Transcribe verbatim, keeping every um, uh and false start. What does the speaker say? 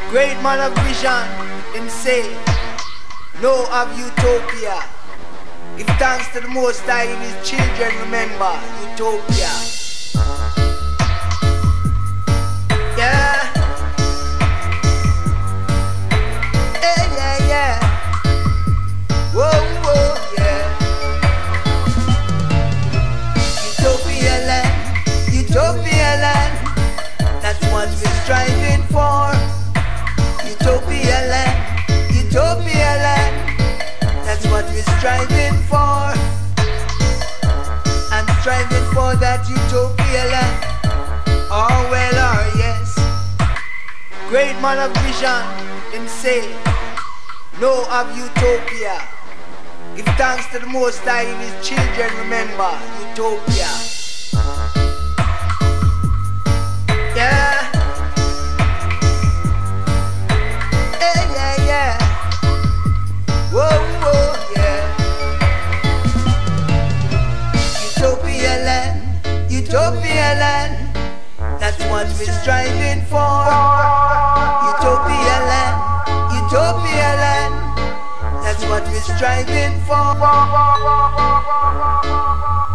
Great man of vision, him say, know of utopia. Give thanks to the Most High and his children, remember, utopia. Yeah. Yeah, yeah, yeah. Whoa, whoa, yeah. Utopia land, utopia land. That's what we're striving for. Utopia land, utopia land. That's what we're striving for. I'm striving for that utopia land. Oh well, oh yes. Great man of vision, him say, know of utopia. Give thanks to the Most High and his children, remember, utopia. Yeah. Yeah, yeah, yeah. Whoa, whoa, yeah. Utopia land, utopia land. That's what we're striving for. Utopia land, utopia land. That's what we're striving for.